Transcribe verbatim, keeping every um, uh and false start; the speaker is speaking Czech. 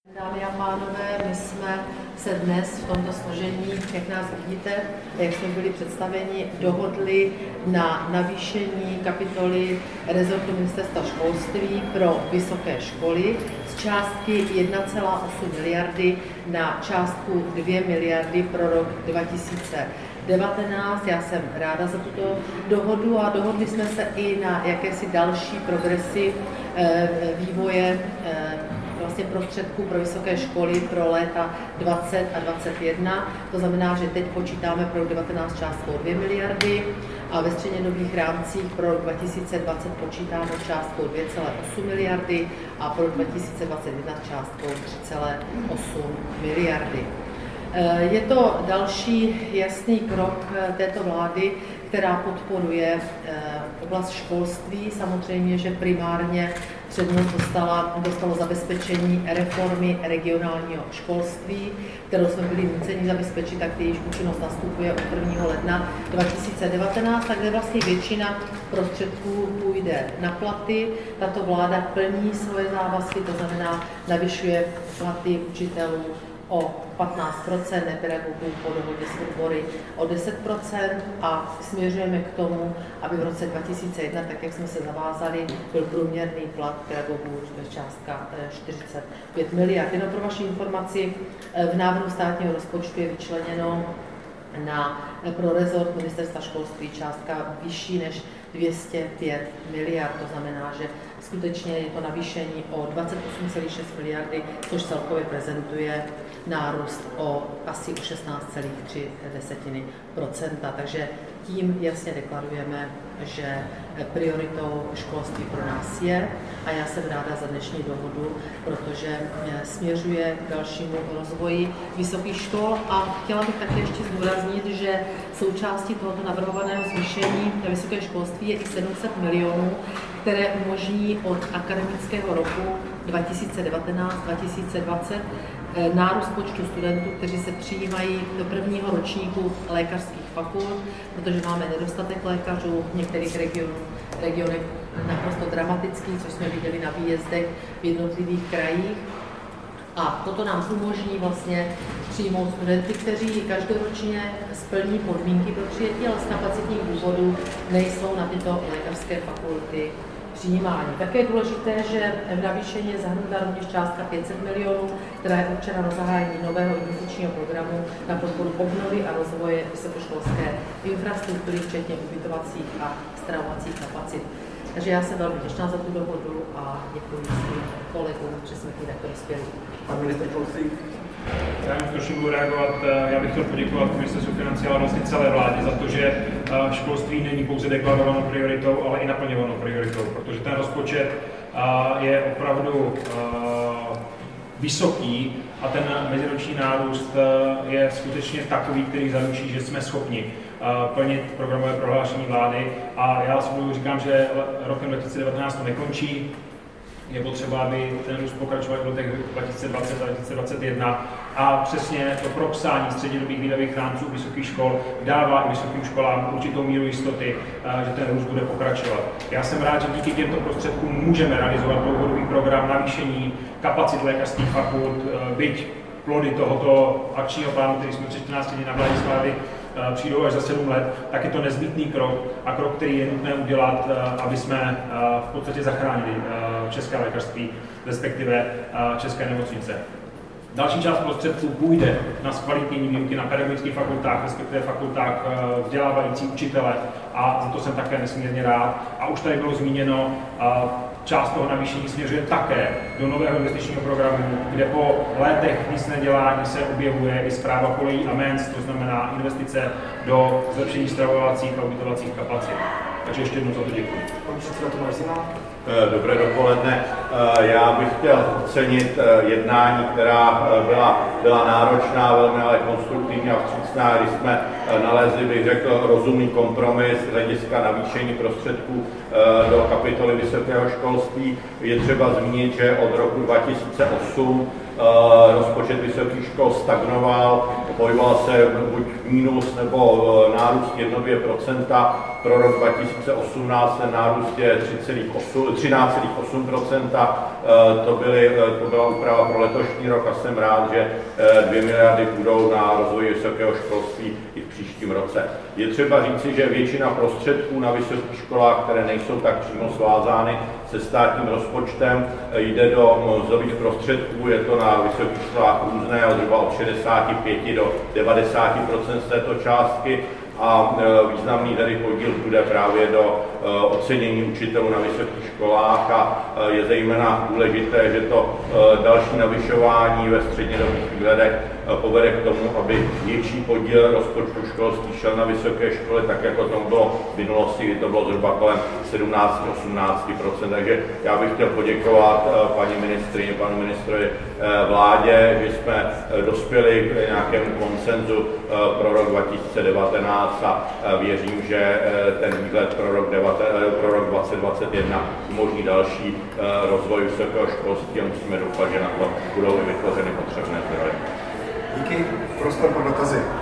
Dámy a pánové, my jsme se dnes v tomto složení, jak nás vidíte, jak jsme byli představeni, dohodli na navýšení kapitoly rezortu Ministerstva školství pro vysoké školy z částky jedna celá osm miliardy na částku dvě miliardy pro rok dva tisíce devatenáct. Já jsem ráda za tuto dohodu a dohodli jsme se i na jakési další progresy e, vývoje e, vlastně prostředků pro vysoké školy pro léta dvacet a dvacet jedna. To znamená, že teď počítáme pro rok devatenáct částkou dvě miliardy a ve střednědobých rámcích pro rok dva tisíce dvacet počítáme částkou dvě celá osm miliardy a pro rok dva tisíce dvacet jedna částkou tři celá osm miliardy. Je to další jasný krok této vlády, která podporuje oblast školství. Samozřejmě, že primárně přednost dostala, dostalo zabezpečení reformy regionálního školství, kterou jsme byli nuceni zabezpečit, tak jejíž účinnost nastupuje od prvního ledna dva tisíce devatenáct, tak kde vlastně většina prostředků půjde na platy. Tato vláda plní svoje závazky, to znamená navyšuje platy učitelů o patnáct procent, nepedagogů po dohodě s odbory o deset procent a směřujeme k tomu, aby v roce dva tisíce jedna, tak jak jsme se zavázali, byl průměrný plat pedagogů částka čtyřicet pět miliard. Jenom pro vaši informaci, v návrhu státního rozpočtu je vyčleněno na, pro rezort Ministerstva školství částka vyšší než dvě stě pět miliard, to znamená, že skutečně je to navýšení o dvacet osm celá šest miliardy, což celkově prezentuje nárůst o asi o šestnáct celá tři procenta. Takže tím jasně deklarujeme, že prioritou školství pro nás je a já jsem ráda za dnešní dohodu, protože směřuje k dalšímu rozvoji vysokých škol a chtěla bych také ještě zdůraznit, že součástí tohoto navrhovaného zvýšení na vysoké školství je i sedm set milionů, které umožní od akademického roku dva tisíce devatenáct dva tisíce dvacet nárůst počtu studentů, kteří se přijímají do prvního ročníku lékařských fakult, protože máme nedostatek lékařů v některých regionů, regionech naprosto dramatický, což jsme viděli na výjezdech v jednotlivých krajích. A toto nám umožní vlastně přijmout studenty, kteří každoročně splní podmínky pro přijetí, ale z kapacitních důvodů nejsou na tyto lékařské fakulty přijímání. Také je důležité, že v navýšení je zahrnuta rovněž částka pět set milionů, která je určena na zahájení nového investičního programu na podporu obnovy a rozvoje vysokoškolské infrastruktury, včetně ubytovacích a stravovacích kapacit. Takže já jsem velmi vděčná za tu dohodu a děkuji svým kolegům, že jsme k ní takto dospěli. Pan ministr školství. Já jen trošku budu reagovat. Já bych chtěl poděkovat Ministerstvu financí, ale vlastně celé vládě za to, že školství není pouze deklarovanou prioritou, ale i naplňovanou prioritou, protože ten rozpočet je opravdu vysoký a ten meziroční nárůst je skutečně takový, který zaručí, že jsme schopni plnit programové prohlášení vlády. A já si říkám, že rokem dva tisíce devatenáct to nekončí. Je potřeba, aby ten růst pokračoval v letech dva tisíce dvacet a dva tisíce dvacet jedna a přesně to propsání střednědobých výdajových rámců vysokých škol dává i vysokým školám určitou míru jistoty, že ten růst bude pokračovat. Já jsem rád, že díky těmto prostředkům můžeme realizovat dlouhodobý program navýšení kapacit lékařských fakult, byť plody tohoto akčního plánu, který jsme před čtrnácti dny na vládě schválili, přijdou až za sedm let, tak je to nezbytný krok a krok, který je nutné udělat, aby jsme v podstatě zachránili české lékařství, respektive české nemocnice. Další část prostředků půjde na zkvalitnění výuky na pedagogických fakultách, respektive fakultách vzdělávající učitele a za to jsem také nesmírně rád. A už tady bylo zmíněno, část toho navýšení směřuje také do nového investičního programu, kde po letech nic nedělání se objevuje i správa kolejí a mezd, to znamená investice do zlepšení stravovacích a ubytovacích kapacit. Takže ještě jednou za to děkuji. Pan předseda Tomáš Zima. Dobré dopoledne. Já bych chtěl ocenit jednání, která byla, byla náročná, velmi ale konstruktivní a vstřícná, když jsme nalezli, bych řekl, rozumný kompromis z hlediska navýšení prostředků do kapitoly vysokého školství. Je třeba zmínit, že od roku dva tisíce osm rozpočet vysokých škol stagnoval, pohyboval se buď mínus nebo nárůst jedna dvě procenta. Pro rok dva tisíce osmnáct ten nárůst je třináct celá osm procenta. To, byly, to byla úprava pro letošní rok a jsem rád, že dvě miliardy budou na rozvoj vysokého školství i v příštím roce. Je třeba říci, že většina prostředků na vysokých školách, které nejsou tak přímo svázány se státním rozpočtem, jde do mzdových prostředků, je to na vysokých školách různé, zhruba od šedesáti pěti do devadesáti procent z této částky. A významný tedy podíl bude právě do ocenění učitelů na vysokých školách a je zejména důležité, že to další navyšování ve střednědobých výhledech povede k tomu, aby větší podíl rozpočtu školství šel na vysoké školy, tak jako tomu bylo v minulosti, kdy to bylo zhruba kolem sedmnáct až osmnáct procent. Takže já bych chtěl poděkovat paní ministryni, panu ministrovi, vládě, že jsme dospěli k nějakému konsenzu pro rok dva tisíce devatenáct a věřím, že ten výhled pro rok, pro rok dvacet dvacet jedna umožní další rozvoj vysokého školství a musíme doufat, že na to budou i vytvořeny potřebné zdroje. Díky, prostor pro dotazy.